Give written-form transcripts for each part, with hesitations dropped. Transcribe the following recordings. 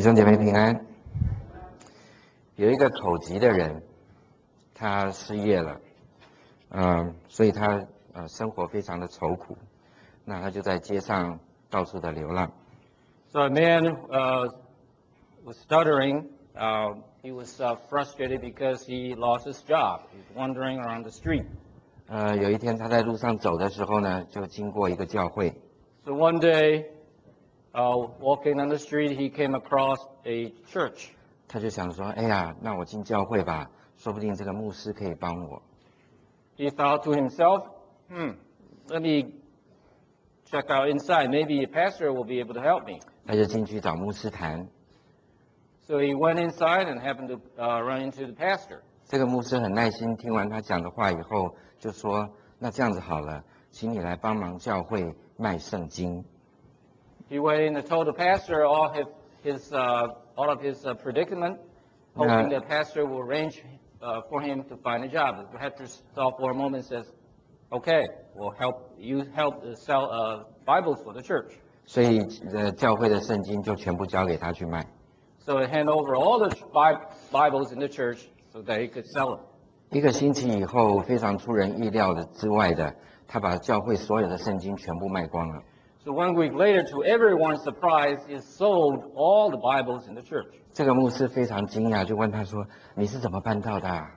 弟兄姐妹平安。有一个口疾的人，他失业了，所以他生活非常的愁苦，那他就在街上到处的流浪。 So a man was stuttering. He was frustrated because he lost his job. He's wandering around the street. 有一天他在路上走的时候呢，就经过一个教会。 So one day, walking on the street, he came across a church. 他就想说，哎呀，那我进教会吧，说不定这个牧师可以帮我。 He thought to himself, let me check out inside. Maybe a pastor will be able to help me. 他就进去找牧师谈。 So he went inside and happened to run into the pastor. 这个牧师很耐心，听完他讲的话以后，就说：“那这样子好了，请你来帮忙教会卖圣经。” He went in and told the pastor all of his predicament, hoping the pastor will arrange for him to find a job. The pastor thought for a moment and says, "Okay, we'll help you sell Bibles for the church." 所以教会的圣经就全部交给他去卖。 So he hand over all the Bibles in the church so that he could sell them. 一个星期以后，非常出人意料的之外的，他把教会所有的圣经全部卖光了。 So 1 week later, to everyone's surprise, he sold all the Bibles in the church. 这个牧师非常惊讶，就问他说：“你是怎么办到的啊？”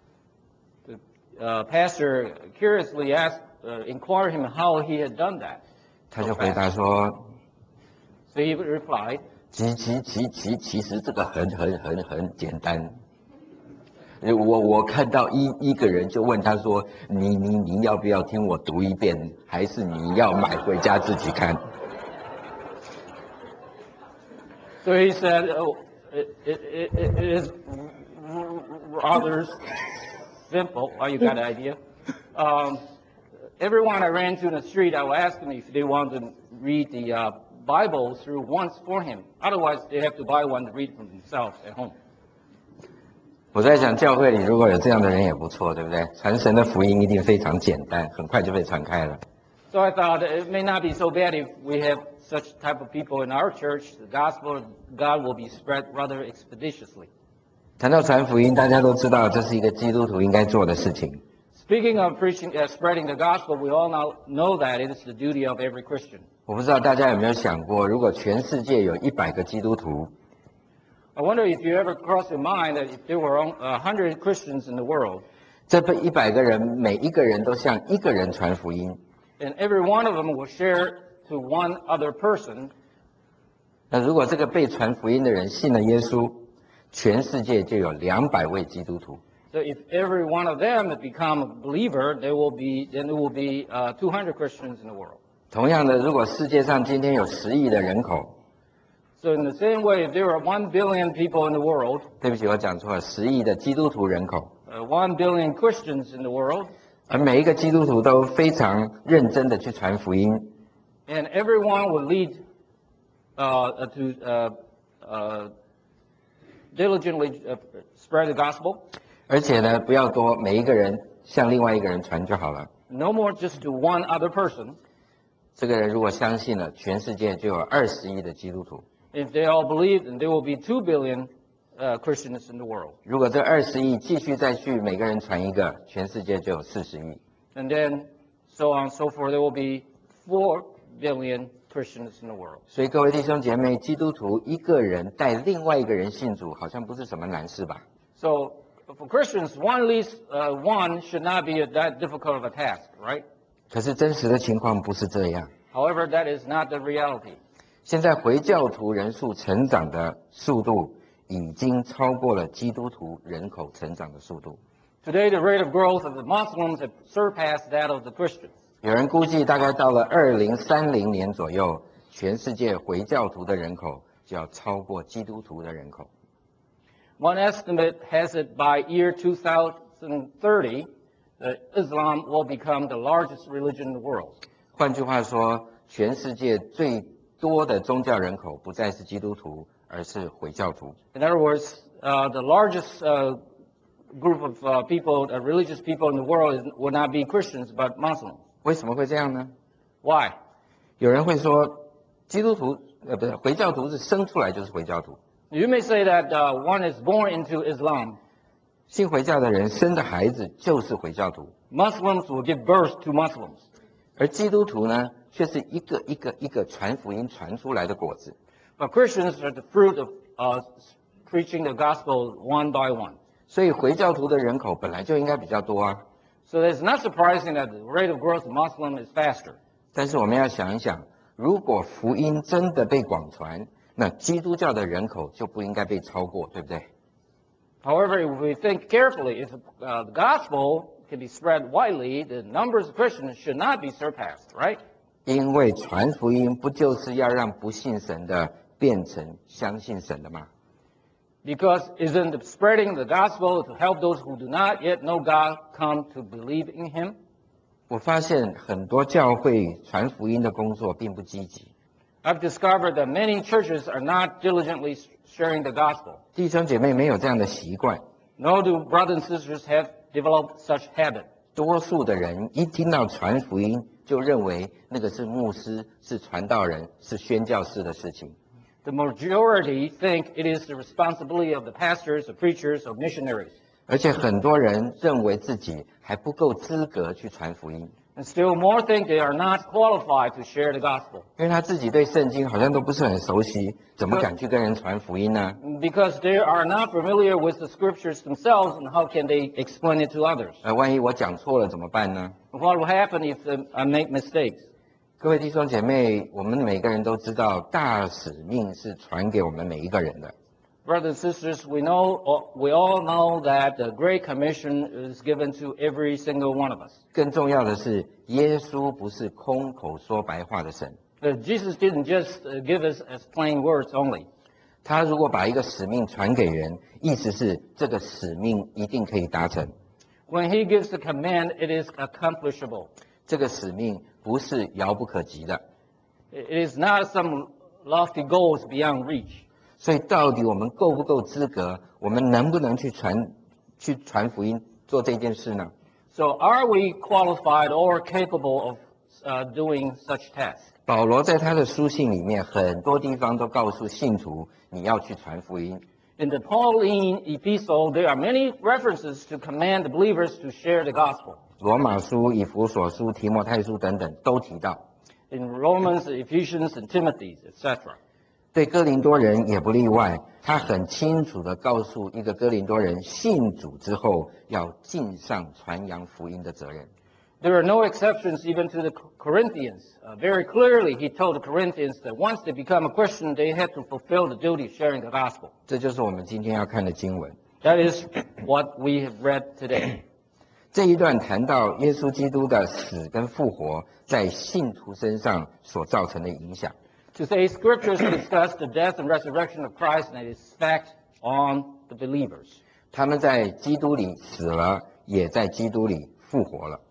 The pastor curiously inquired him how he had done that. 他就回答说 So he replied, 其实这个很简单。我看到一个人就问他说：“你要不要听我读一遍，还是你要买回家自己看？” So he said, it is rather simple. Well, you got an idea. Everyone I ran to in the street, I would ask them if they want to read the Bible through once for him. Otherwise, they have to buy one to read for themselves at home. 我在想，教会里如果有这样的人也不错，对不对？传神的福音一定非常简单，很快就被传开了。 So I thought it may not be so bad if we have such type of people in our church. The gospel of God will be spread rather expeditiously. 谈到传福音，大家都知道这是一个基督徒应该做的事情。 Speaking of preaching, spreading the gospel, we all now know that it is the duty of every Christian. 我不知道大家有没有想过，如果全世界有100个基督徒， I wonder if you ever crossed your mind that if there were 100 Christians in the world, 这100个人每一个人都向一个人传福音， and every one of them will share to one other person, 那如果这个被传福音的人信了耶稣，全世界就有200位基督徒。 so if every one of them had become a believer, there will be 200 Christians in the world. 同样的，如果世界上今天有10亿的人口， So in the same way, if there are 1 billion people in the world, 对不起，我讲错了，10亿的基督徒人口， 1 billion Christians in the world, 而每一个基督徒都非常认真的去传福音， and everyone will lead diligently spread the gospel. 而且呢，不要多，每一个人向另外一个人传就好了。 No more just to one other person. 这个人如果相信了，全世界就有20亿的基督徒。 If they all believe, then there will be 2 billion Christians in the world. 如果这20亿继续再去每个人传一个，全世界就有40亿。 And then so on and so forth, there will be 4 billion Christians in the world. 所以各位弟兄姐妹，基督徒一个人带另外一个人信主，好像不是什么难事吧？ So for Christians, at least one should not be that difficult of a task, right? 可是真实的情况不是这样。 However, that is not the reality. 现在回教徒人数成长的速度已经超过了基督徒人口成长的速度。 Today, the rate of growth of the Muslims have surpassed that of the Christians. 有人估计，大概到了2030年左右，全世界回教徒的人口就要超过基督徒的人口。 One estimate has it by year 2030, that Islam will become the largest religion in the world. 换句话说，全世界最多的宗教人口不再是基督徒，而是回教徒。 In other words, the largest group of religious people in the world will not be Christians, but Muslims. 为什么会这样呢？ Why? 有人会说，基督徒不是回教徒是生出来就是回教徒。 You may say that one is born into Islam. 信回教的人生的孩子就是回教徒， Muslims will give birth to Muslims. 而基督徒呢，却是一个一个传福音传出来的果子。 But Christians are the fruit of preaching the gospel one by one. 所以回教徒的人口本来就应该比较多啊。 So it's not surprising that the rate of growth of Muslim is faster. 但是我们要想一想，如果福音真的被广传，那基督教的人口就不应该被超过，对不对？ However, if we think carefully, if the gospel can be spread widely, the numbers of Christians should not be surpassed, right? 因为传福音不就是要让不信神的变成相信神的吗？ Because isn't the spreading the gospel to help those who do not yet know God come to believe in Him? 我发现很多教会传福音的工作并不积极。 I've discovered that many churches are not diligently sharing the gospel. 弟兄姐妹没有这样的习惯， Nor do brothers and sisters have developed such habit. 多数的人一听到传福音，就认为那个是牧师、是传道人、是宣教士的事情。 The majority think it is the responsibility of the pastors, of preachers, of missionaries. 而且很多人认为自己还不够资格去传福音， And still more think they are not qualified to share the gospel. 因为他自己对圣经好像都不是很熟悉，怎么敢去跟人传福音呢？ Because they are not familiar with the scriptures themselves, and how can they explain it to others? 万一我讲错了怎么办呢？ What will happen if I make mistakes? 各位弟兄姐妹，我们每个人都知道，大使命是传给我们每一个人的。 Brothers and sisters, we all know that the Great Commission is given to every single one of us. 更重要的是，耶稣不是空口说白话的神。 Jesus didn't just give us as plain words only. 他如果把一个使命传给人，意思是这个使命一定可以达成。 When he gives the command, it is accomplishable. 这个使命不是遥不可及的。 It is not some lofty goals beyond reach. 所以，到底我们够不够资格？我们能不能去传福音，做这件事呢？ So are we qualified or capable of doing such tasks? 保罗在他的书信里面，很多地方都告诉信徒，你要去传福音。 In the Pauline epistle, there are many references to command the believers to share the gospel. 罗马书、以弗所书、提摩太书等等都提到。 In Romans, Ephesians, and Timothy, etc. 对哥林多人也不例外，他很清楚地告诉一个哥林多人，信主之后要尽上传扬福音的责任。 There are no exceptions even to the Corinthians. Very clearly, he told the Corinthians that once they become a Christian, they had to fulfill the duty of sharing the gospel. 这就是我们今天要看的经文。 That is what we have read today. 这一段谈到耶稣基督的死跟复活在信徒身上所造成的影响。 Today's scriptures discuss the death and resurrection of Christ and its effect on the believers. 他们在基督里死了，也在基督里复活了。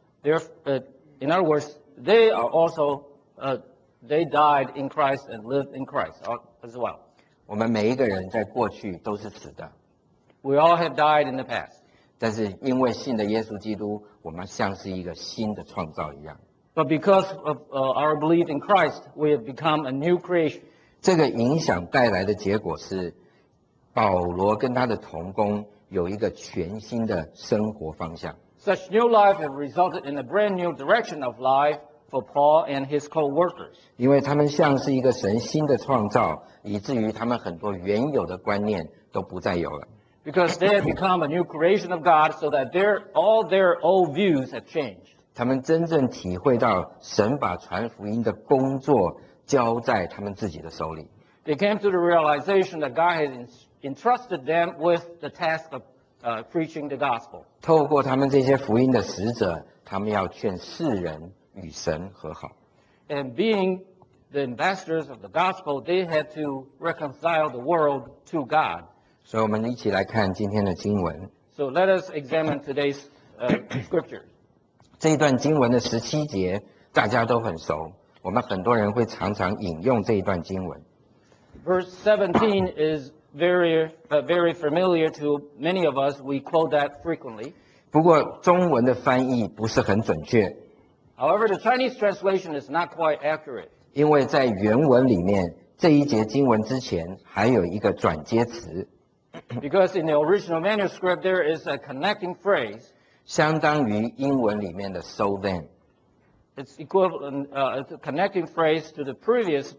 In other words, they are also they died in Christ and lived in Christ as well. 我们每一个人在过去都是死的， We all have died in the past. 但是因为信了耶稣基督，我们像是一个新的创造一样。 But because of our belief in Christ, we have become a new creation. 这个影响带来的结果是，保罗跟他的同工有一个全新的生活方向。 Such new life have resulted in a brand new direction of life for Paul and his co-workers. 因为他们像是一个神新的创造，以至于他们很多原有的观念都不再有了。 Because they have become a new creation of God, so that all their old views have changed. 他们真正体会到神把传福音的工作交在他们自己的手里。 They came to the realization that God had entrusted them with the task of preaching the gospel. 透过他们这些福音的使者，他们要劝世人与神和好。 And being the ambassadors of the gospel, they had to reconcile the world to God. 所以，我们一起来看今天的经文。 So let us examine today's scripture. 这一段经文的17节，大家都很熟，我们很多人会常常引用这一段经文。 Verse 17 is very familiar to many of us. We quote that frequently. 不过，中文的翻译不是很准确， However, the Chinese translation is not quite accurate. 因为在原文里面这一节经文之前还有一个转接词， Because in the original manuscript, there is a connecting phrase. 相当于英文里面的 so then。 It's equivalent, it's a connecting phrase to the previous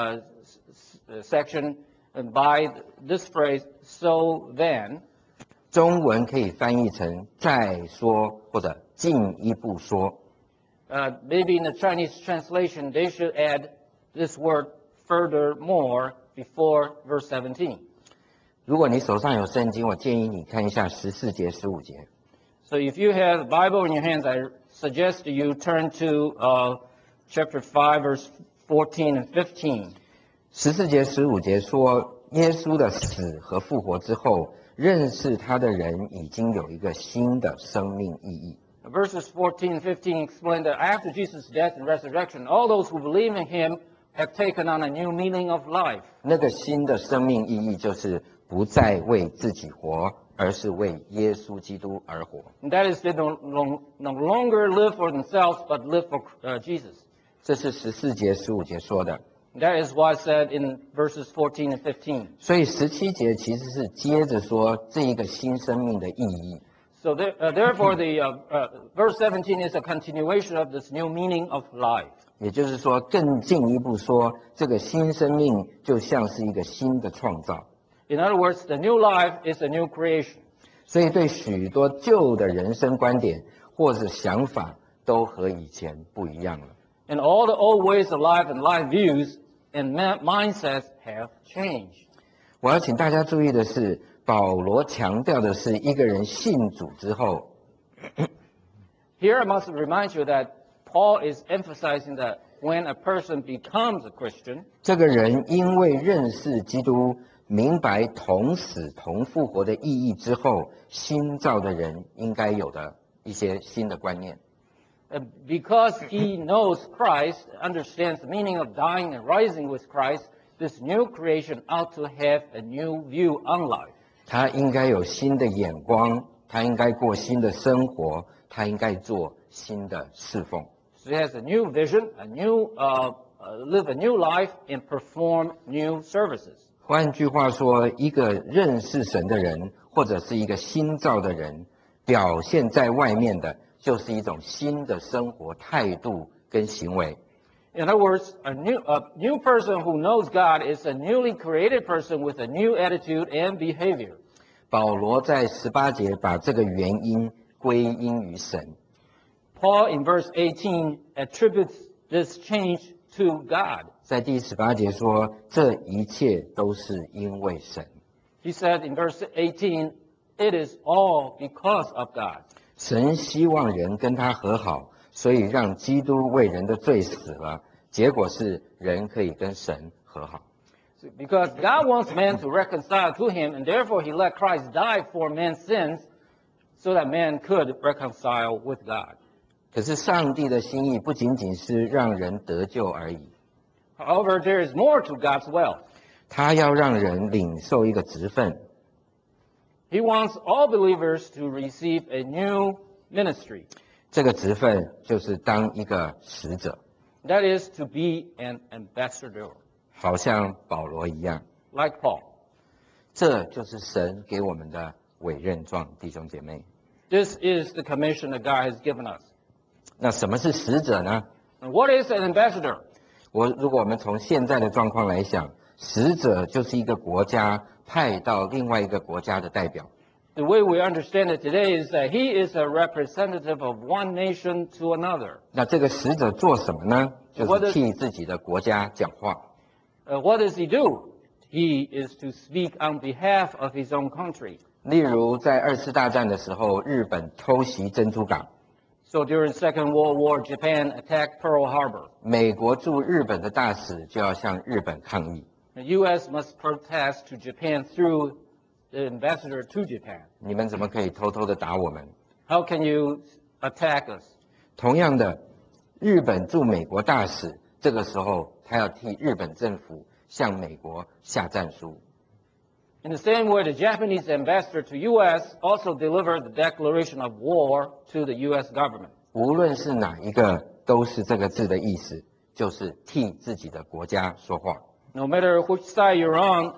section, and by this phrase, so then. 中文可以翻译成再说或者进一步说。 Maybe in the Chinese translation, they should add this word furthermore before verse 17. 如果你手上有圣经，我建议你看一下14节、15节。 So if you have the Bible in your hands, I suggest you turn to chapter 5, verse 14 and 15. 14节、15节说，耶稣的死和复活之后，认识他的人已经有一个新的生命意义。 Verses 14 and 15 explain that after Jesus' death and resurrection, all those who believe in him have taken on a new meaning of life. 那个新的生命意义就是不再为自己活，而是为耶稣基督而活。 And that is, they no longer live for themselves, but live for Jesus. 这是14节、15节说的。 And that is why I said in verses 14 and 15. 所以17节其实是接着说这一个新生命的意义。 So therefore, verse 17 is a continuation of this new meaning of life. 也就是说，更进一步说，这个新生命就像是一个新的创造。 In other words, the new life is a new creation. 所以对许多旧的人生观点或者想法都和以前不一样了。 And all the old ways of life and life views and mindsets have changed. 我要请大家注意的是，保罗强调的是一个人信主之后， Here I must remind you that Paul is emphasizing that when a person becomes a Christian, 这个人因为认识基督，明白同死同复活的意义之后，新造的人应该有的一些新的观念。 because he knows Christ, understands the meaning of dying and rising with Christ, this new creation ought to have a new view on life. 他应该有新的眼光，他应该过新的生活，他应该做新的侍奉。 So he has a new vision, live a new life, and perform new services. 换句话说，一个认识神的人，或者是一个新造的人，表现在外面的，就是一种新的生活态度跟行为。 In other words, a new person who knows God is a newly created person with a new attitude and behavior. 保罗在18节把这个原因归因于神。 Paul in verse 18 attributes this change to God. 在第18节说，这一切都是因为神。 He said in verse 18, it is all because of God. 神希望人跟他和好，所以让基督为人的罪死了，结果是人可以跟神和好。 Because God wants man to reconcile to him, and therefore he let Christ die for man's sins so that man could reconcile with God. 可是上帝的心意不仅仅是让人得救而已， However, there is more to God's will. 他要让人领受一个职分， He wants all believers to receive a new ministry. 这个职分就是当一个使者， That is to be an ambassador, 好像保罗一样。 like Paul. 这就是神给我们的委任状，弟兄姐妹。 This is the commission that God has given us. 那什么是使者呢？ And what is an ambassador? 如果我们从现在的状况来想，使者就是一个国家派到另外一个国家的代表。 The way we understand it today is that he is a representative of one nation to another. 那这个使者做什么呢？就是替自己的国家讲话。 What does he do? He is to speak on behalf of his own country. 例如在2次大战的时候，日本偷袭珍珠港， So during the Second World War, Japan attacked Pearl Harbor. 美国驻日本的大使就要向日本抗议。 The U.S. must protest to Japan through the ambassador to Japan. 你们怎么可以偷偷的打我们？ How can you attack us? 同样的，日本驻美国大使这个时候他要替日本政府向美国下战书。 In the same way, the Japanese ambassador to U.S. also delivered the declaration of war to the U.S. government. 无论是哪一个，都是这个字的意思，就是替自己的国家说话。 No matter which side you're on,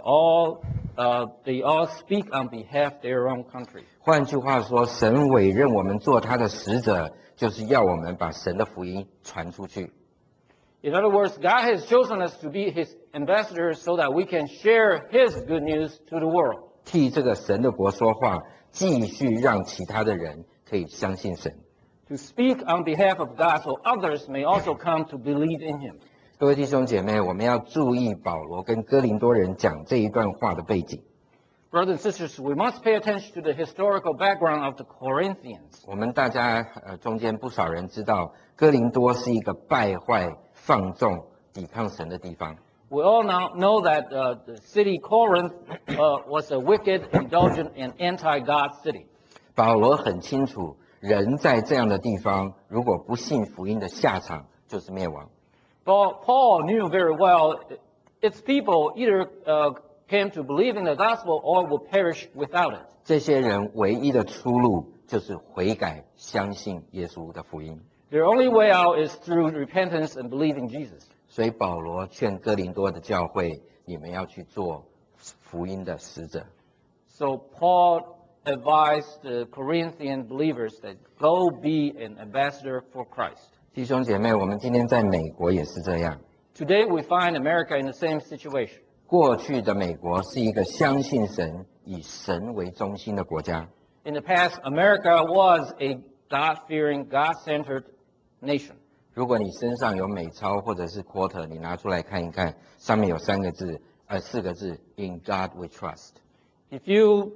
they all speak on behalf of their own country. 换句话说，神委任我们做他的使者，就是要我们把神的福音传出去。 In other words, God has chosen us to be His ambassadors so that we can share His good news to the world. 替这个神的国说话，继续让其他的人可以相信神。 To speak on behalf of God so others may also come to believe in Him. 各位弟兄姐妹，我们要注意保罗跟哥林多人讲这一段话的背景。 Brothers and sisters, we must pay attention to the historical background of the Corinthians. 我们大家中间不少人知道，哥林多是一个败坏、放纵、抵抗神的地方。 We all now know that the city Corinth was a wicked, indulgent, and anti-God city. 保罗很清楚，人在这样的地方，如果不信福音的下场就是灭亡。 Paul knew very well its people either came to believe in the gospel or will perish without it. 这些人唯一的出路就是悔改，相信耶稣的福音。 Their only way out is through repentance and believing Jesus. 所以保罗劝哥林多的教会，你们要去做福音的使者。 So Paul advised the Corinthian believers that go be an ambassador for Christ. 弟兄姐妹，我们今天在美国也是这样。 Today we find America in the same situation. 过去的美国是一个相信神、以神为中心的国家。 In the past, America was a God-fearing, God-centered nation. 如果你身上有美钞或者是 quarter， 你拿出来看一看，上面有4个字 "In God We Trust"。 If you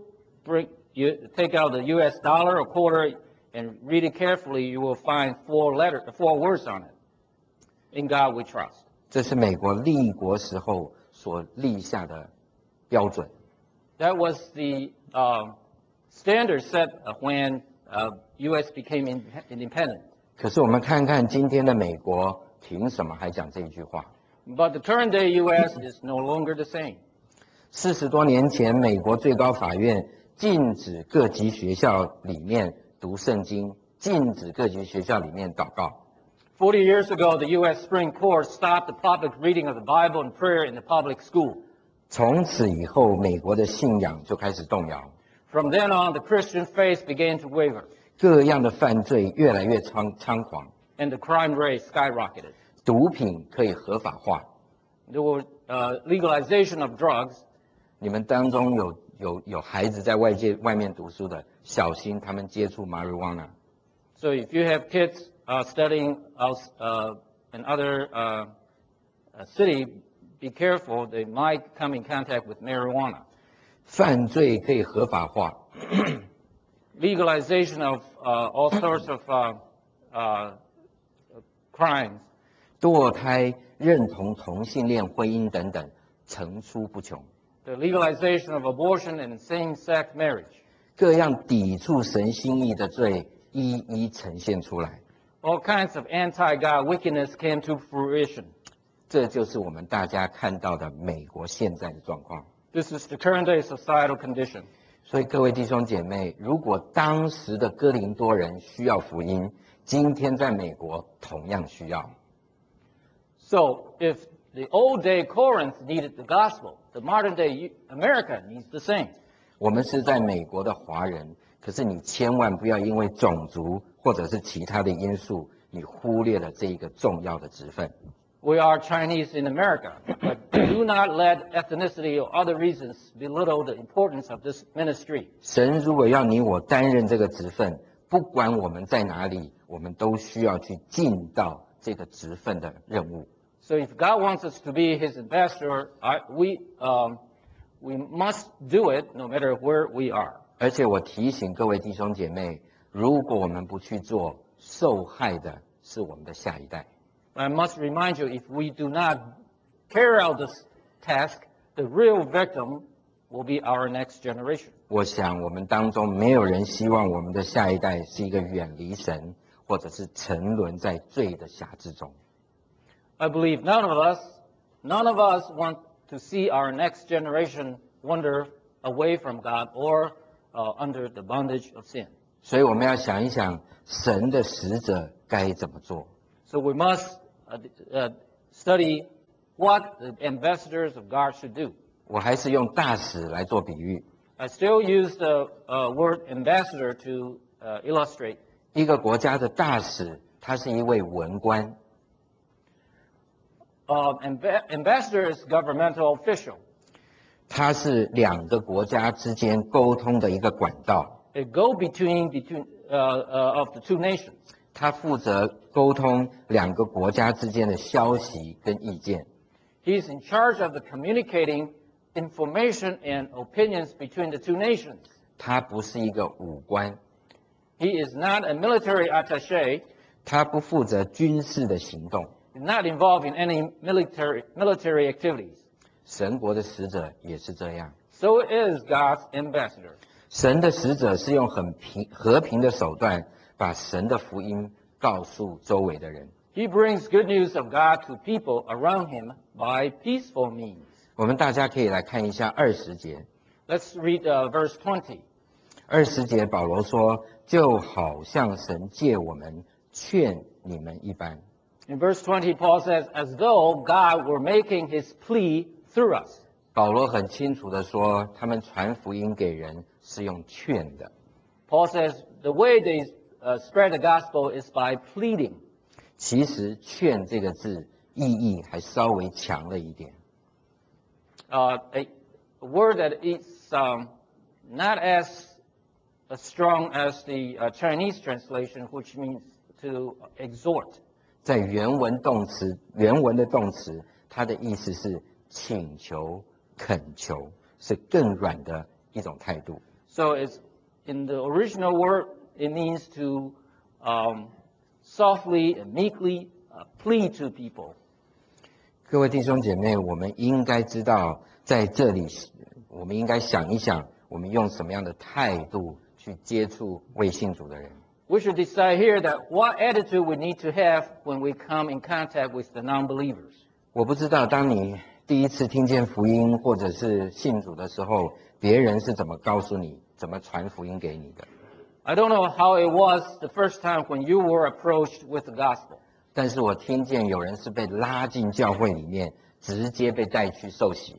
take out the U.S. dollar or quarter and read it carefully, you will find four words on it. In God we trust. 这是美国立国时候所立下的标准。 That was the standard set when U.S. became independent. 可是我们看看今天的美国，凭什么还讲这一句话？ But the current day U.S. is no longer the same. 40多年前，美国最高法院禁止各级学校里面读圣经，禁止各级学校里面祷告。 40 years ago, the U.S. Supreme Court stopped the public reading of the Bible and prayer in the public school. 从此以后，美国的信仰就开始动摇。 From then on, the Christian faith began to waver. 各样的犯罪越来越猖狂， And the crime rate skyrocketed. 毒品可以合法化。 There was legalization of drugs. 你们当中有孩子在外面读书的，小心他们接触 marijuana。 So if you have kids studying in other city, be careful. They might come in contact with marijuana. 犯罪可以合法化， Legalization of all sorts of crimes. 堕胎、认同同性恋婚姻等等，层出不穷。 The legalization of abortion and same-sex marriage. 各样抵触神心意的罪一一呈现出来， All kinds of anti-God wickedness came to fruition. 这就是我们大家看到的美国现在的状况。 This is the current day societal condition. 所以各位弟兄姐妹，如果当时的哥林多人需要福音，今天在美国同样需要。 So if the old day Corinth needed the gospel, the modern day America needs the same. 我们是在美国的华人，可是你千万不要因为种族或者是其他的因素，你忽略了这一个重要的职分。 We are Chinese in America, but do not let ethnicity or other reasons belittle the importance of this ministry. 神如果要你我担任这个职分，不管我们在哪里，我们都需要去尽到这个职分的任务。 So if God wants us to be His ambassador, we must do it no matter where we are. 而且我提醒各位弟兄姐妹，如果我们不去做，受害的是我们的下一代。 I must remind you, if we do not carry out this task, the real victim will be our next generation. 我想我们当中没有人希望我们的下一代是一个远离神，或者是沉沦在罪的辖制中。 I believe none of us want to see our next generation wander away from God or under the bondage of sin. 所以我们要想一想，神的使者该怎么做。 So we must study what the ambassadors of God should do. 我还是用大使来做比喻。 I still use the word ambassador to illustrate. 一个国家的大使，他是一位文官， Ambassador is governmental official. 他是两个国家之间沟通的一个管道， A go-between of the two nations. 他负责沟通两个国家之间的消息跟意见。 He's in charge of the communicating information and opinions between the two nations. 他不是一个武官， He is not a military attaché. 他不负责军事的行动。 He's not involved in any military activities. 神国的使者也是这样， So is God's ambassador. 神的使者是用很和平的手段，把神的福音告诉周围的人。 He brings good news of God to people around him by peaceful means. 我们大家可以来看一下20节。 Let's read verse 20. 20节保罗说，就好像神借我们劝你们一般。 In verse 20, Paul says, as though God were making his plea through us. 保罗很清楚的说，他们传福音给人是用劝的。 Paul says the way they spread the gospel is by pleading. 其实“劝”这个字意义还稍微强了一点。 A word that is not as strong as the Chinese translation, which means to exhort. 在原文的动词，它的意思是请求、恳求，是更软的一种态度。 So it's in the original word, it means to softly and meekly plead to people. 各位弟兄姐妹，我们应该知道，在这里，我们应该想一想，我们用什么样的态度去接触未信主的人。 We should decide here that what attitude we need to have when we come in contact with the non-believers. 我不知道，当你第一次听见福音或者是信主的时候，别人是怎么告诉你、怎么传福音给你的。 I don't know how it was the first time when you were approached with the gospel. 但是我听见有人是被拉进教会里面，直接被带去受洗。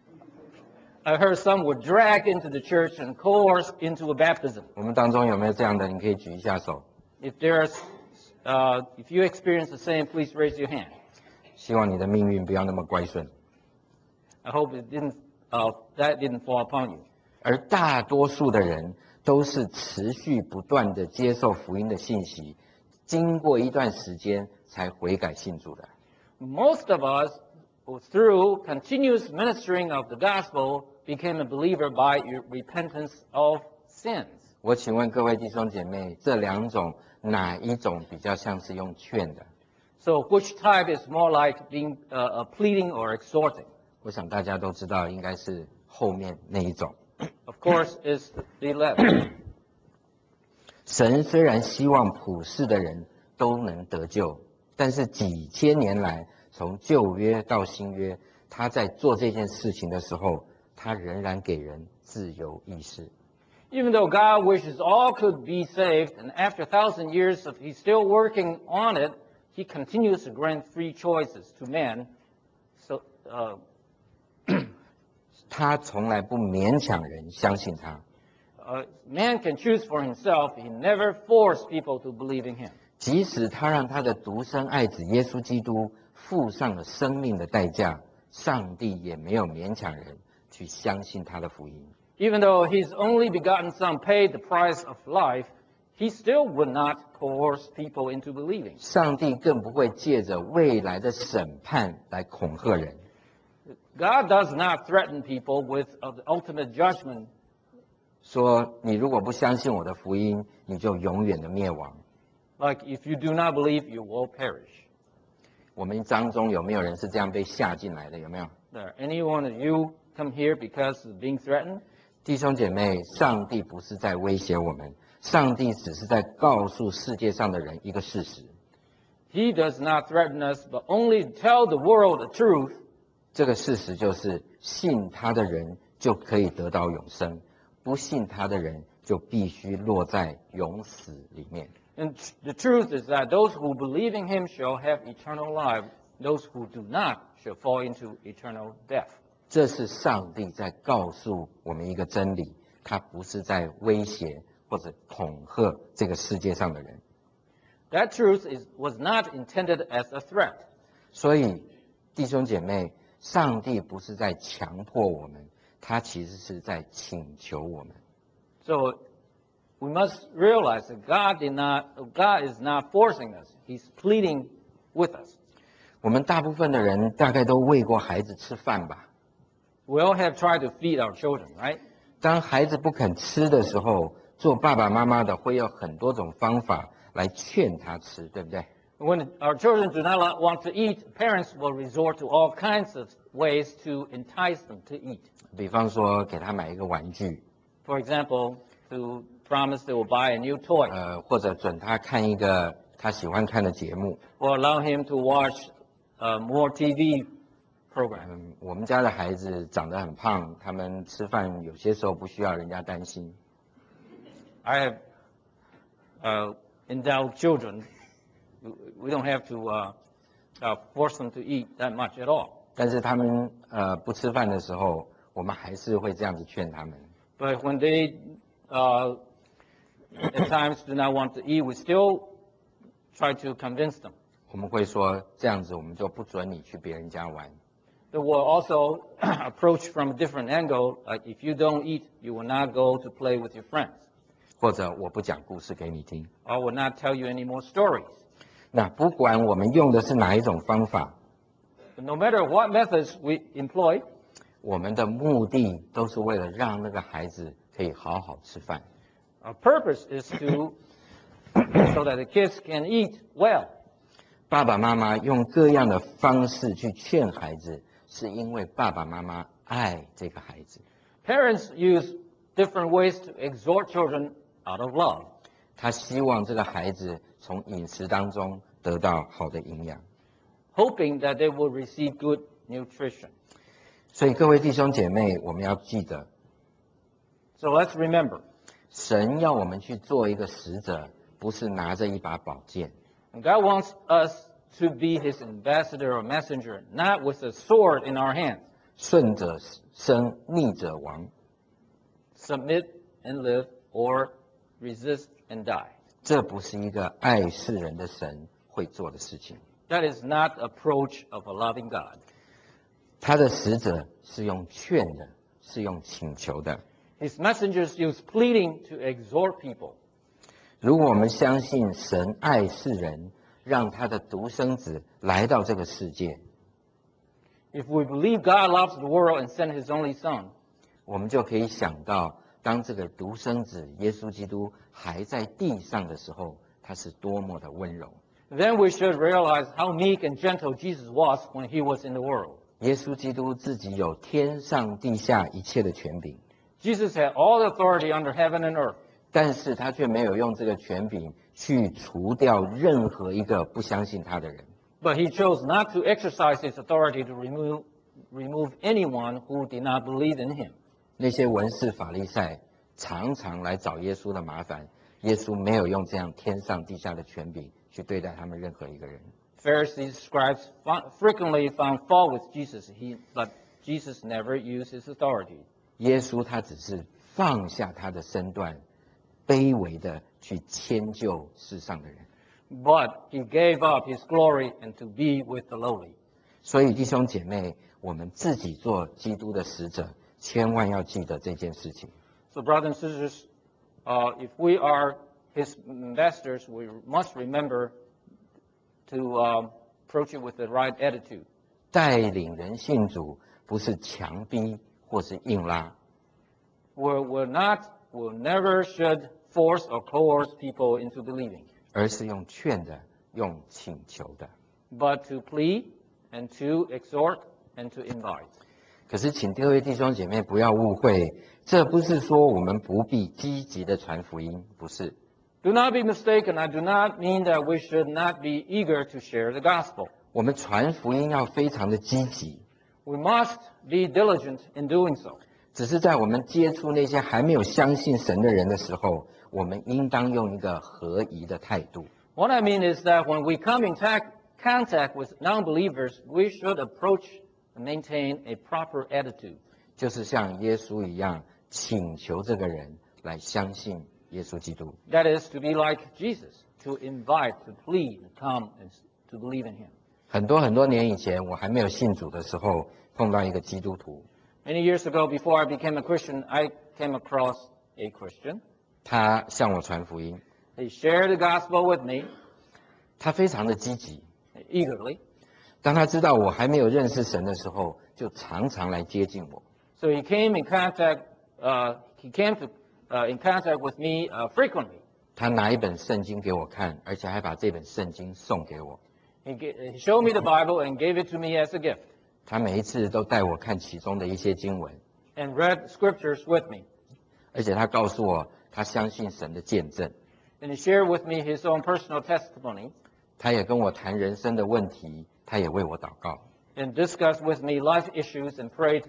I heard some were dragged into the church and coerced into a baptism. 我们当中有没有这样的？你可以举一下手。 If you experience the same, please raise your hand. 希望你的命运不要那么乖顺。 I hope that didn't fall upon you. 而大多数的人都是持续不断的接受福音的信息，经过一段时间才悔改信主的。 Most of us, through continuous ministering of the gospel, became a believer by repentance of sins. 我请问各位弟兄姐妹，这两种哪一种比较像是用劝的？ So which type is more like being pleading or exhorting? 我想大家都知道，应该是后面那一种。 Of course, is the latter. 神虽然希望普世的人都能得救，但是几千年来，从旧约到新约，他在做这件事情的时候，他仍然给人自由意识。 Even though God wishes all could be saved, and after 1,000 years of He's still working on it, He continues to grant free choices to men. So, 他从来不勉强人相信他， man can choose for himself. He never forced people to believe in Him. 即使他让他的独生爱子耶稣基督付上了生命的代价，上帝也没有勉强人去相信他的福音。 Even though His only begotten Son paid the price of life, He still would not coerce people into believing. 上帝更不会借着未来的审判来恐吓人。 God does not threaten people with the ultimate judgment. 说你如果不相信我的福音，你就永远的灭亡。 Like, if you do not believe, you will perish. 我们当中有没有人是这样被吓进来的？有没有？ There, any one of you come here because of being threatened? 弟兄姐妹，上帝不是在威胁我们，上帝只是在告诉世界上的人一个事实。 He does not threaten us, but only tell the world the truth. 这个事实就是，信他的人就可以得到永生，不信他的人就必须落在永死里面。 And the truth is that those who believe in Him shall have eternal life, those who do not shall fall into eternal death. 这是上帝在告诉我们一个真理，他不是在威胁或者恐吓这个世界上的人。 That truth was not intended as a threat. 所以，弟兄姐妹，上帝不是在强迫我们，他其实是在请求我们。 So we must realize that God is not forcing us. He's pleading with us. 我们大部分的人大概都喂过孩子吃饭吧？ We all have tried to feed our children, right? 当孩子不肯吃的时候，做爸爸妈妈的会有很多种方法来劝他吃，对不对？ When our children do not want to eat, parents will resort to all kinds of ways to entice them to eat. 比方说，给他买一个玩具， For example, to promise they will buy a new toy, 或者准他看一个他喜欢看的节目。 or allow him to watch more TV programs. 我们家的孩子长得很胖，他们吃饭有些时候不需要人家担心。 I have endowed children. We don't have to force them to eat that much at all. 但是他们不吃饭的时候，我们还是会这样子劝他们。 But when they at times do not want to eat, we still try to convince them. 我们会说这样子我们就不准你去别人家玩。 They will also approach from a different angle. Like if you don't eat, you will not go to play with your friends. 或者我不讲故事给你听。 I will not tell you any more stories. 那不管我们用的是哪一种方法， But no matter what methods we employ, 我们的目的都是为了让那个孩子可以好好吃饭。 our purpose is to so that the kids can eat well. 爸爸妈妈用各样的方式去劝孩子，是因为爸爸妈妈爱这个孩子。 Parents use different ways to exhort children out of love. 他希望这个孩子从饮食当中得到好的营养。 Hoping that they will receive good nutrition. 所以各位弟兄姐妹，我们要记得， So let's remember, 神要我们去做一个使者，不是拿着一把宝剑。 God wants us to be His ambassador or messenger, not with a sword in our hands. 顺者生，逆者亡。 Submit and live, or resist and die. 这不是一个爱世人的神会做的事情。 That is not the approach of a loving God. 他的使者是用劝的，是用请求的。 His messengers use pleading to exhort people. 如果我们相信神爱世人，让他的独生子来到这个世界， If we believe God loves the world and sent His only Son, 我们就可以想到，当这个独生子耶稣基督还在地上的时候，他是多么的温柔。 then we should realize how meek and gentle Jesus was when He was in the world. 耶稣基督自己有天上地下一切的权柄， Jesus had all the authority under heaven and earth. 但是他却没有用这个权柄去除掉任何一个不相信他的人。 But He chose not to exercise His authority to remove anyone who did not believe in Him. 那些文士法利赛常常来找耶稣的麻烦，耶稣没有用这样天上地下的权柄去对待他们任何一个人。 Pharisees, scribes frequently found fault with Jesus, but Jesus never used His authority. 耶稣他只是放下他的身段，卑微的去迁就世上的人。 But He gave up His glory and to be with the lowly. 所以弟兄姐妹，我们自己做基督的使者，千万要记得这件事情。 So, brothers and sisters, if we are His ambassadors, we must remember to approach it with the right attitude. 带领人信主，不是强逼或是硬拉， We're never should force or coerce people into believing, 而是用劝的，用请求的。 but to plead and to exhort and to invite. 可是，请各位弟兄姐妹不要误会，这不是说我们不必积极的传福音，不是。 Do not be mistaken. I do not mean that we should not be eager to share the gospel. 我们传福音要非常的积极， We must be diligent in doing so. 只是在我们接触那些还没有相信神的人的时候，我们应当用一个合宜的态度。 What I mean is that when we come contact with non-believers, we should approach and maintain a proper attitude. 就是像耶稣一样，请求这个人来相信耶稣基督。 That is to be like Jesus, to invite, to plead, to come and to believe in him. 很多年以前，我还没有信主的时候，碰到一个基督徒， Many years ago, before I became a Christian, I came across a Christian. 他向我传福音， He shared the gospel with me 他非常的积极。 eagerly. 当他知道我还没有认识神的时候，就常常来接近我。 So he came in contact. He came to in contact with me frequently. 他拿一本圣经给我看，而且还把这本圣经送给我。 He showed me the Bible and gave it to me as a gift, 他每一次都带我看其中的一些经文， and read scriptures with me. 而且他告诉我，他相信神的见证。 And he shared with me his own personal testimony 他也跟我谈人生的问题，他也为我祷告。 and discussed with me life issues and prayed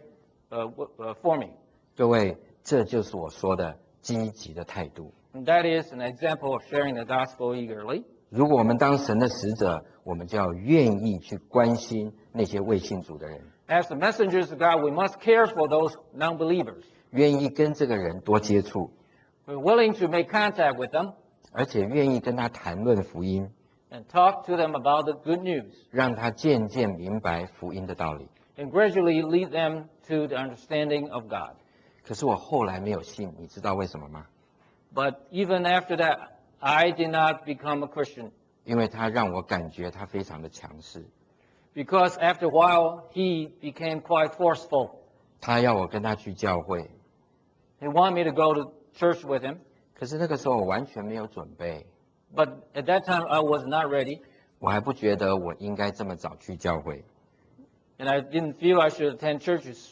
for me. 各位，这就是我说的积极的态度。 And that is an example of sharing the gospel eagerly. 如果我们当神的使者，我们就要愿意去关心那些未信主的人， As the messengers of God, we must care for those non-believers. 愿意跟这个人多接触， We're willing to make contact with them 而且愿意跟他谈论福音， and talk to them about the good news 让他渐渐明白福音的道理。 and gradually lead them to the understanding of God. 可是我后来没有信，你知道为什么吗？ But even after that, I did not become a Christian 因为他让我感觉他非常的强势， because after a while, he became quite forceful. 他要我跟他去教会， He wanted me to go to church with him, 可是那个时候我完全没有准备， but at that time, I was not ready, 我还不觉得我应该这么早去教会。 and I didn't feel I should attend churches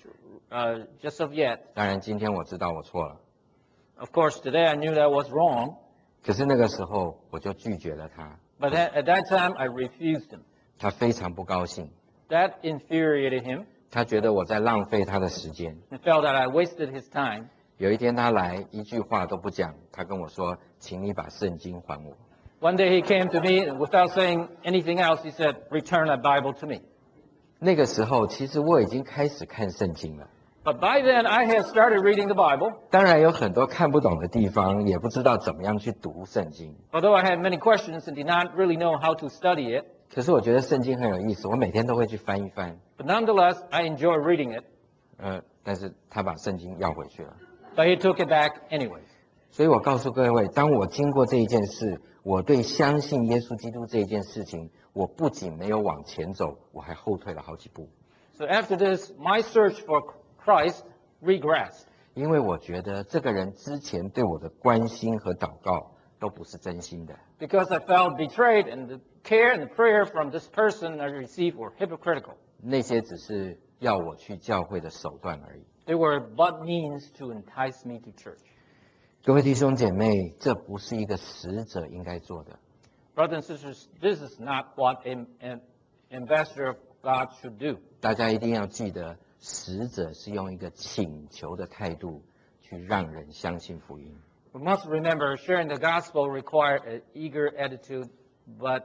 just of yet. 当然，今天我知道我错了， Of course, today I knew that was wrong, 可是那个时候我就拒绝了他， but at that time, I refused him. 他非常不高兴， That infuriated him. 他觉得我在浪费他的时间。 He felt that I wasted his time. 有一天他来，一句话都不讲，他跟我说：“请你把圣经还我。” One day he came to me, and without saying anything else, he said, "Return that Bible to me." 那个时候，其实我已经开始看圣经了。 But by then, I had started reading the Bible. 当然有很多看不懂的地方，也不知道怎么样去读圣经。 Although I had many questions and did not really know how to study it, 可是我觉得圣经很有意思，我每天都会去翻一翻。 but nonetheless, I enjoy reading it. 但是他把圣经要回去了。 But he took it back anyway. 所以我告诉各位，当我经过这一件事，我对相信耶稣基督这一件事情，我不仅没有往前走，我还后退了好几步。 So after this, my search for Christ regressed 因为我觉得这个人之前对我的关心和祷告都不是真心的。 because I felt betrayed, and the care and the prayer from this person I received were hypocritical. 那些只是要我去教会的手段而已。 They were but means to entice me to church. 各位弟兄姐妹，这不是一个使者应该做的。 Brothers and sisters, this is not what an ambassador of God should do. 大家一定要记得，使者是用一个请求的态度去让人相信福音。 We must remember sharing the gospel requires an eager attitude, but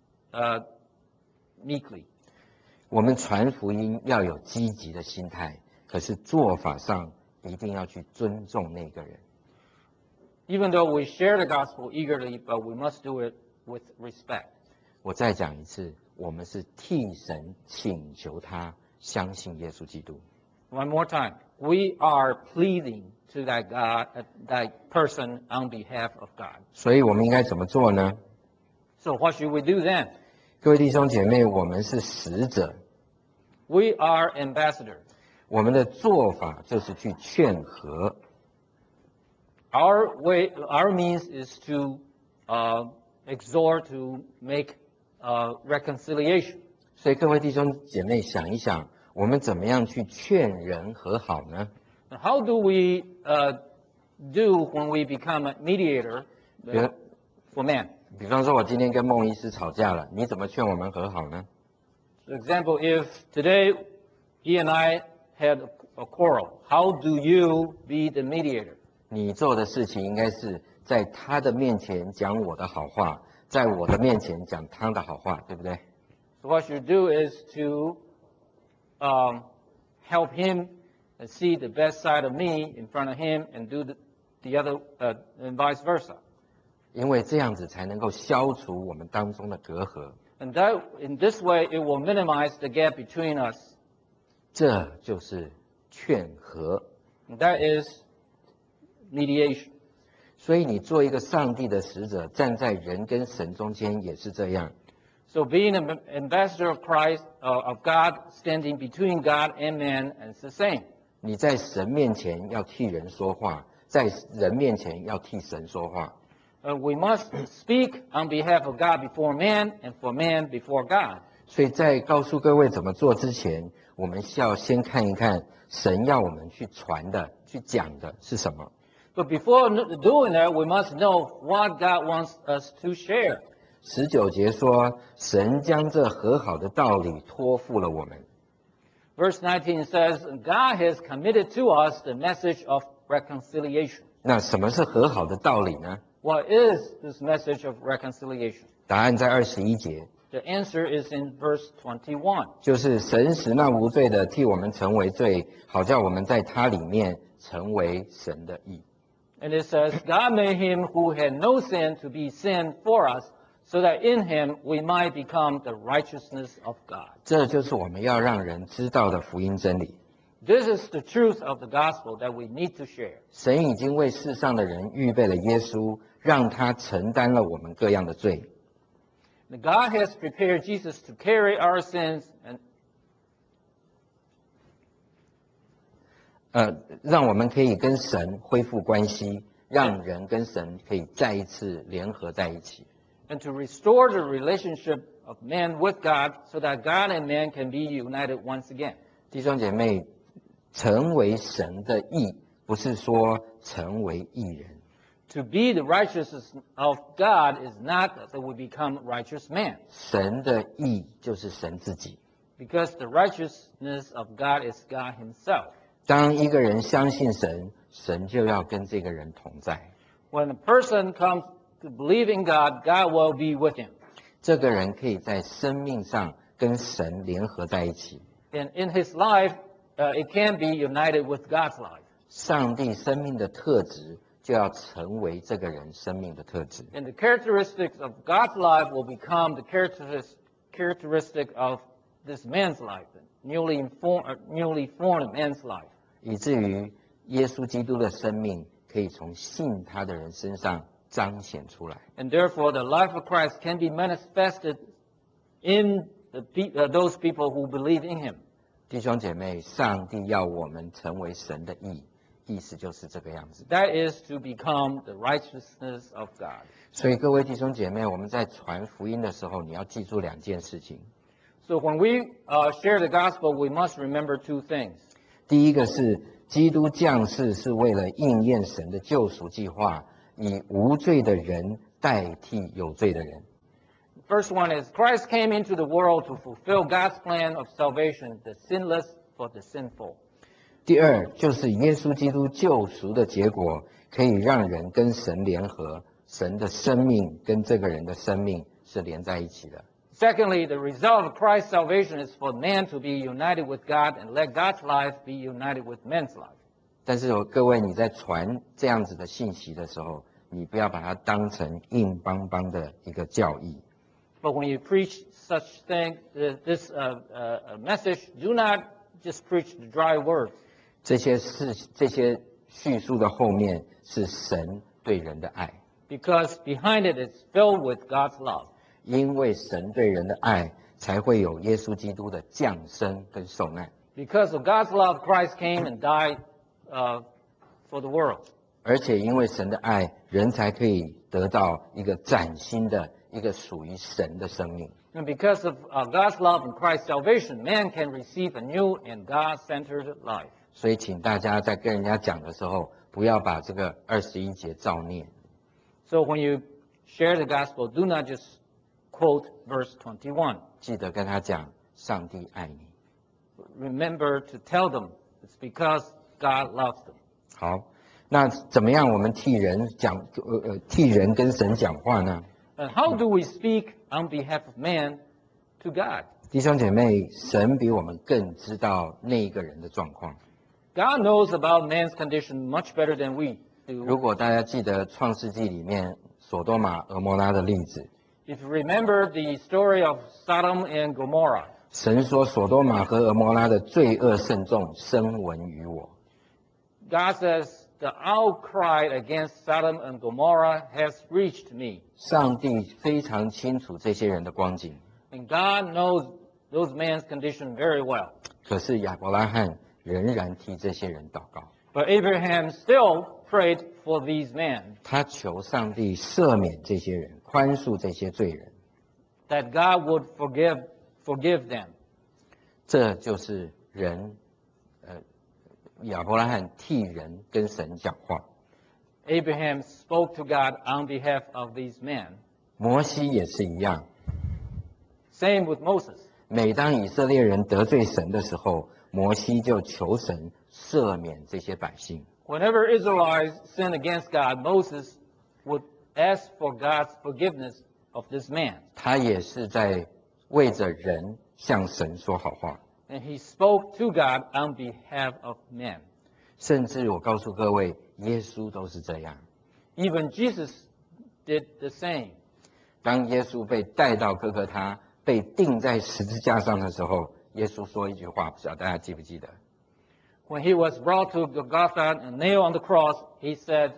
meekly. 我们传福音要有积极的心态，可是做法上一定要去尊重那个人。 Even though we share the gospel eagerly, but we must do it with respect. 我再讲一次，我们是替神请求他相信耶稣基督。 One more time. We are pleading to that God, that person on behalf of God. 所以我们应该怎么做呢？ So what should we do then? 各位弟兄姐妹，我们是使者， We are ambassadors. 我们的做法就是去劝和。 Our means is to exhort, to make reconciliation. 所以各位弟兄姐妹，想一想，我们怎么样去劝人和好呢？ Now, how do we do when we become a mediator Yeah. for man? 比方说，我今天跟孟医师吵架了，你怎么劝我们和好呢？ For example, if today he and I had a quarrel, how do you be the mediator? 你做的事情应该是在他的面前讲我的好话，在我的面前讲他的好话，对不对？ So what you do is to help him and see the best side of me in front of him and do the other, and vice versa. 因为这样子才能够消除我们当中的隔阂。 And that, in this way, it will minimize the gap between us. 这就是劝和。 And that is mediation. 所以你做一个上帝的使者，站在人跟神中间也是这样。 So being an ambassador of Christ, of God, standing between God and man, and it's the same. 你在神面前要替人说话，在人面前要替神说话。 We must speak on behalf of God before man, and for man before God. 所以在告诉各位怎么做之前，我们需要先看一看神要我们去传的、去讲的是什么。 But before doing that, we must know what God wants us to share. 19节说，神将这和好的道理托付了我们。 Verse 19 says, God has committed to us the message of reconciliation. 那什么是和好的道理呢？ What is this message of reconciliation? 答案在21节， The answer is in verse 21. 就是神使那无罪的替我们成为罪，好叫我们在他里面成为神的义。 And it says, God made him who had no sin to be sin for us, so that in him we might become the righteousness of God. 这就是我们要让人知道的福音真理。 This is the truth of the gospel that we need to share. 神已经为世上的人预备了耶稣，让他承担了我们各样的罪。 And God has prepared Jesus to carry our sins and 让我们可以跟神恢复关系，让人跟神可以再一次联合在一起。 to restore the relationship of man with God, so that God and man can be united once again. 弟兄姐妹，成为神的义，不是说成为义人。 To be the righteousness of God is not that we become righteous men, 神的义就是神自己。 because the righteousness of God is God himself. 当一个人相信神，神就要跟这个人同在。 When a person comes to believe in God, God will be with him. 这个人可以在生命上跟神联合在一起。 And in his life, it can be united with God's life. 上帝生命的特质就要成为这个人生命的特质。 And the characteristics of God's life will become the characteristic of this man's life, newly formed man's life. 以至于耶稣基督的生命可以从信他的人身上彰显出来。 And therefore, the life of Christ can be manifested in those people who believe in him. 弟兄姐妹，上帝要我们成为神的义，意思就是这个样子。 That is to become the righteousness of God. 所以各位弟兄姐妹，我们在传福音的时候，你要记住2件事情。 So when we share the gospel, we must remember 2 things. 第一个是，基督降世是为了应验神的救赎计划，以无罪的人代替有罪的人。 First one is Christ came into the world to fulfill God's plan of salvation, the sinless for the sinful. 第二，就是耶稣基督救赎的结果，可以让人跟神联合，神的生命跟这个人的生命是连在一起的。 Secondly, the result of Christ's salvation is for man to be united with God and let God's life be united with man's life. 但是各位，你在传这样子的信息的时候，你不要把它当成硬邦邦的一个教义。 But when you preach such this message, do not just preach the dry words. 这些叙述的后面是神对人的爱， Because behind it is filled with God's love. 因为神对人的爱，才会有耶稣基督的降生跟受难。 Because of God's love, Christ came and died for the world. 而且因为神的爱，人才可以得到一个崭新的、一个属于神的生命。 And because of God's love and Christ's salvation, man can receive a new and God-centered life. 所以，请大家在跟人家讲的时候，不要把这个21节照念。 So when you share the gospel, do not just quote verse 21. 记得跟他讲，上帝爱你。 Remember to tell them it's because God loves them. 好，那怎么样？我们替人跟神讲话呢？ And how do we speak on behalf of man to God. 弟兄姐妹，神比我们更知道那一个人的状况。 God knows about man's condition much better than we 如 do. 果大家记得创世纪里面所多玛、俄摩拉的例子， If you remember the story of Sodom and Gomorrah, 神说所多玛和俄摩拉的罪恶甚重，声闻于我。 God says, the outcry against Sodom and Gomorrah has reached me. 上帝非常清楚这些人的光景， And God knows those men's condition very well. 可是亚伯拉罕仍然替这些人祷告， But Abraham still prayed for these men, 他求上帝赦免这些人，宽恕这些罪人。 that God would forgive them. 这就是人，亚伯拉罕替人跟神讲话。 Abraham spoke to God on behalf of these men. 摩西也是一样， Same with Moses. 每当以色列人得罪神的时候，摩西就求神赦免这些百姓。 Whenever Israelites sinned against God, Moses would ask for God's forgiveness of this man. 他也是在为着人向神说好话。 And he spoke to God on behalf of men. 甚至我告诉各位，耶稣都是这样。 Even Jesus did the same. 当耶稣被带到哥哥他，被钉在十字架上的时候，耶稣说一句话，不知道大家记不记得？ When he was brought to Golgotha and nailed on the cross, he said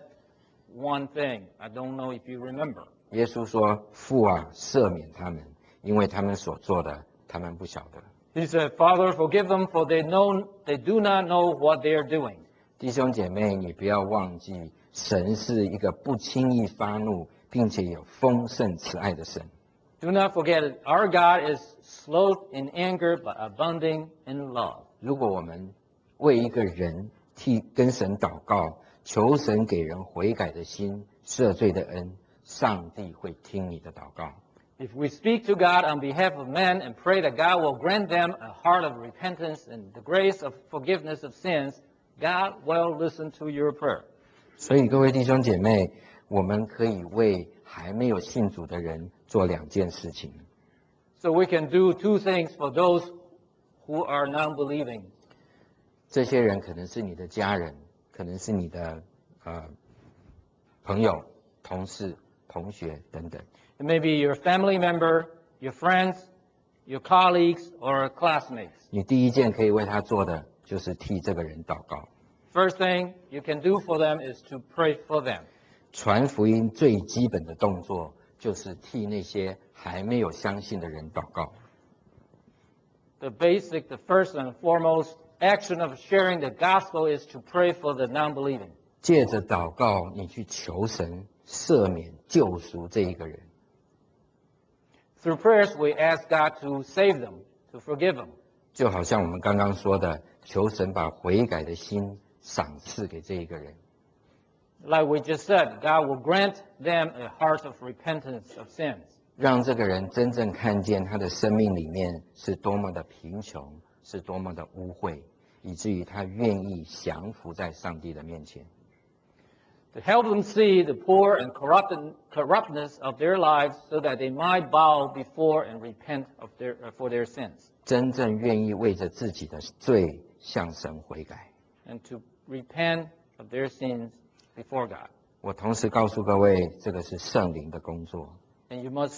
one thing. I don't know if you remember. 耶稣说：“父啊，赦免他们，因为他们所做的，他们不晓得。” He said, Father, forgive them, for they do not know what they are doing. 弟兄姐妹，你不要忘记，神是一个不轻易发怒，并且有丰盛慈爱的神。 Do not forget it. Our God is slow in anger, but abounding in love. 如果我们为一个人跟神祷告，求神给人悔改的心、赦罪的恩，上帝会听你的祷告。 If we speak to God on behalf of men and pray that God will grant them a heart of repentance and the grace of forgiveness of sins, God will listen to your prayer. 所以各位弟兄姐妹，我们可以为还没有信主的人做两件事情。 So we can do two things for those who are non-believing. 这些人可能是你的家人，可能是你的朋友、同事、同学等等。 It may be your family member, your friends, your colleagues, or classmates. 你第一件可以为他做的，就是替这个人祷告。 First thing you can do for them is to pray for them. 传福音最基本的动作，就是替那些还没有相信的人祷告。 The first and foremost action of sharing the gospel is to pray for the non-believing. 借着祷告，你去求神赦免、救赎这一个人。 Through prayers, we ask God to save them, to forgive them. 就好像我们刚刚说的，求神把悔改的心赏赐给这一个人。 Like we just said, God will grant them a heart of repentance of sins. 让这个人真正看见他的生命里面是多么的贫穷，是多么的污秽，以至于他愿意降服在上帝的面前。 To help them see the poor and corruptness of their lives so that they might bow before and repent for their sins. 真正愿意为着自己的罪向神悔改。 And to repent of their sins before God. 我同时告诉各位，这个是圣灵的工作。 And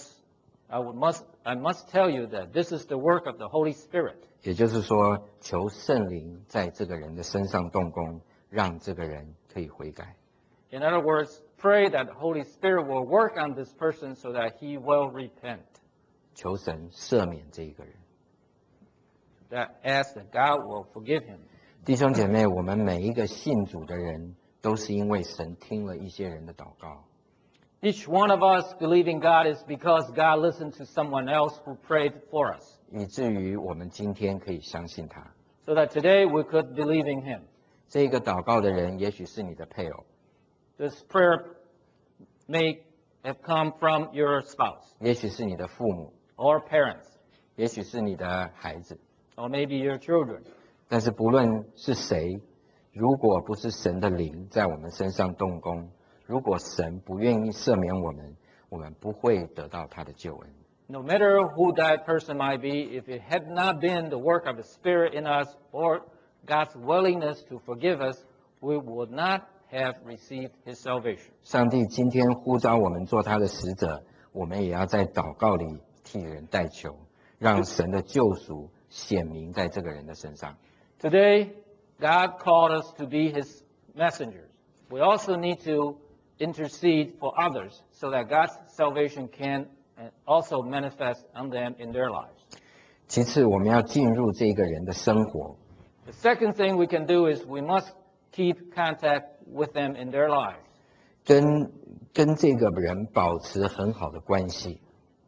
I must tell you that this is the work of the Holy Spirit. 也就是说，求圣灵在这个人的身上动工，让这个人可以悔改。 In other words, pray that the Holy Spirit will work on this person so that he will repent. 求神赦免这一个人。 That ask that God will forgive him. 弟兄姐妹，我们每一个信主的人，都是因为神听了一些人的祷告。 Each one of us believing God is because God listened to someone else who prayed for us. 以至于我们今天可以相信他。 So that today we could believe in him. 这个祷告的人，也许是你的配偶， This prayer may have come from your spouse 也许是你的父母， or parents 也许是你的孩子。 or maybe your children. 但是不论是谁，如果不是神的灵在我们身上动工，如果神不愿意赦免我们，我们不会得到他的救恩。 No matter who that person might be, if it had not been the work of the Spirit in us or God's willingness to forgive us, we would not have received His salvation. 上帝今天呼召我们做他的使者，我们也要在祷告里替人代求，让神的救赎显明在这个人的身上。 Today, God called us to be His messengers. We also need to intercede for others so that God's salvation can also manifest on them in their lives. 其次，我们要进入这个人的生活。 The second thing we can do is we must keep contact with them in their lives. 跟这个人保持很好的关系。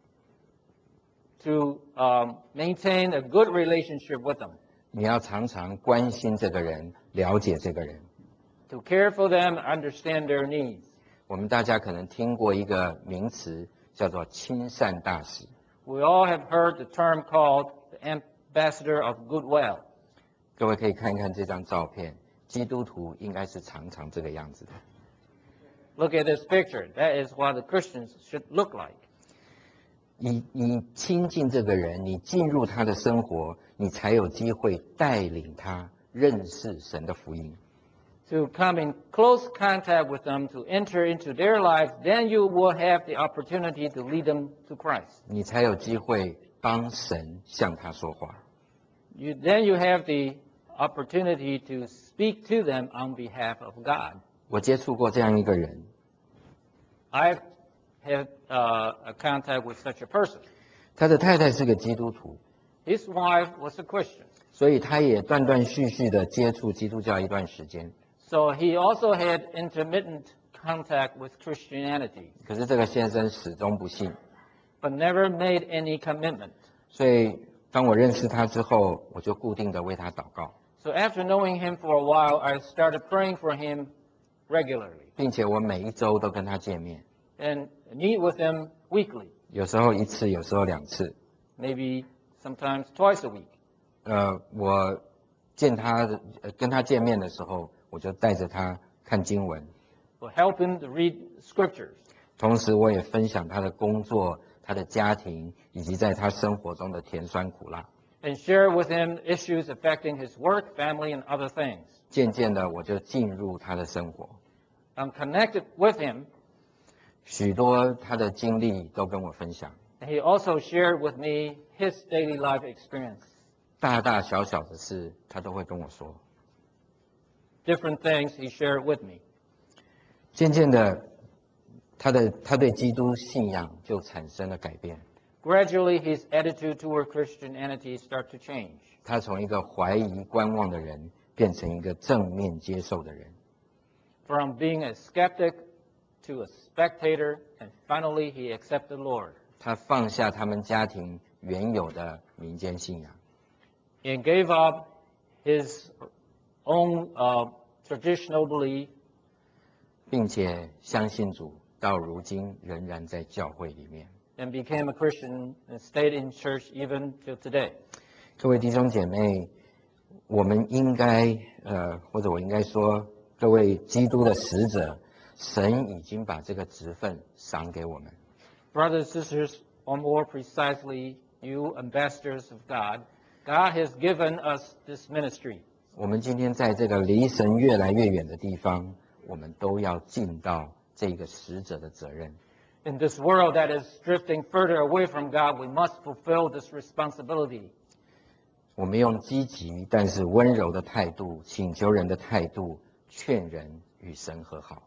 To maintain a good relationship with them. 你要常常关心这个人，了解这个人。 To care for them, understand their needs. 我们大家可能听过一个名词，叫做亲善大使。 We all have heard the term called the ambassador of goodwill. 各位可以看一看这张照片，基督徒应该是常常这个样子的。 Look at this picture. That is what the Christians should look like. 你亲近这个人，你进入他的生活，你才有机会带领他认识神的福音。 To come in close contact with them, to enter into their lives, then you will have the opportunity to lead them to Christ. 你才有机会帮神向他说话。 Then you have the opportunity to speak to them on behalf of God. 我接触过这样一个人， I've had a contact with such a person. 他的太太是个基督徒， His wife was a Christian. 所以他也断断续续的接触基督教一段时间。 So he also had intermittent contact with Christianity, 可是这个先生始终不信， but never made any commitment. 所以当我认识他之后，我就固定的为他祷告， So after knowing him for a while, I started praying for him regularly 并且我每一周都跟他见面， and meet with him weekly, 有时候一次，有时候两次。 maybe sometimes twice a week. 我跟他见面的时候，我就带着他看经文， Will help him to read scriptures. 同时我也分享他的工作、他的家庭，以及在他生活中的甜酸苦辣。 And share with him issues affecting his work, family, and other things. 渐渐的，我就进入他的生活， I'm connected with him, 许多他的经历都跟我分享， and he also shared with me his daily life experience. 大大小小的事他都会跟我说。 Different things he shared with me. 渐渐的，他对基督信仰就产生了改变。 Gradually, his attitude toward Christianity started to change. 他从一个怀疑观望的人，变成一个正面接受的人。 From being a skeptic to a spectator, and finally he accepted the Lord. 他放下他们家庭原有的民间信仰， And gave up his own traditional belief, 并且相信主，到如今仍然在教会里面。 and became a Christian and stayed in church even till today. 各位弟兄姐妹，我们应该或者我应该说，各位基督的使者，神已经把这个职分赏给我们。 Brothers and sisters, or more precisely, you ambassadors of God, God has given us this ministry. 我们今天在这个离神越来越远的地方，我们都要尽到这个使者的责任。 In this world that is drifting further away from God, we must fulfill this responsibility. 我们用积极但是温柔的态度，请求人的态度，劝人与神和好。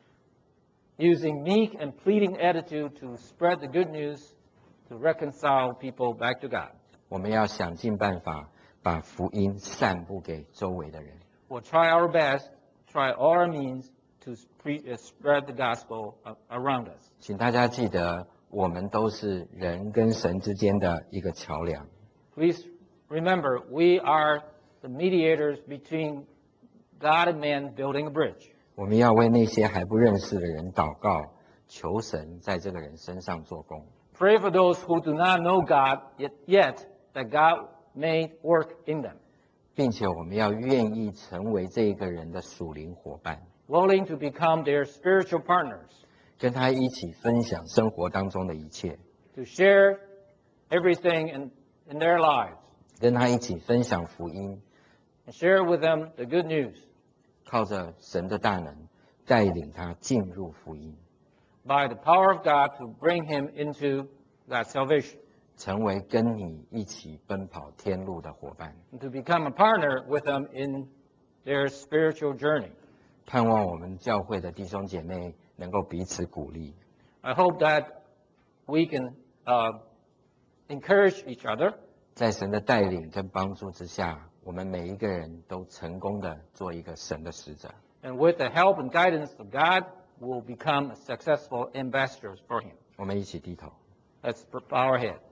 Using meek and pleading attitude to spread the good news, to reconcile people back to God. 我们要想尽办法把福音散布给周围的人。 We'll try our best, try all our means to spread the gospel around us. 请大家记得，我们都是人跟神之间的一个桥梁。 Please remember, we are the mediators between God and man building a bridge. 我们要为那些还不认识的人祷告，求神在这个人身上做工。 Pray for those who do not know God yet, that God may work in them. 并且我们要愿意成为这个人的属灵伙伴， Willing to become their spiritual partners, 跟他一起分享生活当中的一切。 to share everything in their lives 跟他一起分享福音， and share with them the good news 靠着神的大能带领他进入福音， by the power of God to bring him into that salvation 成为跟你一起奔跑天路的伙伴。 and to become a partner with them in their spiritual journey. 盼望我们教会的弟兄姐妹能够彼此鼓励， I hope that we can encourage each other 在神的带领跟帮助之下，我们每一个人都成功的做一个神的使者。 and with the help and guidance of God, we'll become successful ambassadors for him. 我们一起低头。 Let's bow our head.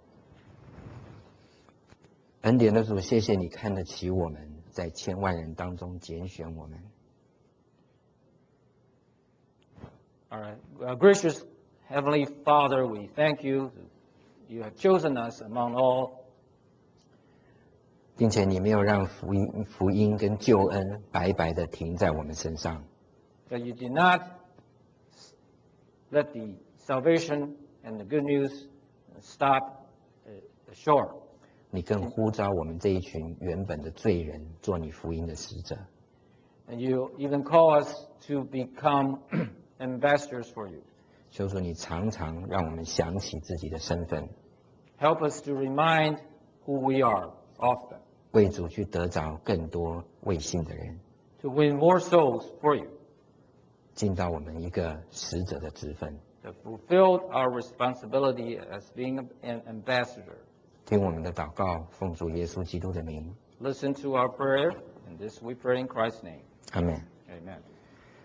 恩典的主，谢谢你看得起我们，在千万人当中拣选我们。 All right. Gracious Heavenly Father, we thank you. You have chosen us among all, 并且你没有让福音跟救恩白白的停在我们身上， that you did not let the salvation and the good news stop short. 你更呼召我们这一群原本的罪人做你福音的使者。 And you even call us to become ambassadors for you. 求主你常常让我们想起自己的身份， Help us to remind who we are often, 为主去得着更多未信的人， to win more souls for you, 尽到我们一个使者的职分。 to fulfill our responsibility as being an ambassador. 听我们的祷告，奉主耶稣基督的名， Listen to our prayer, and this we pray in Christ's name. 阿门。 Amen.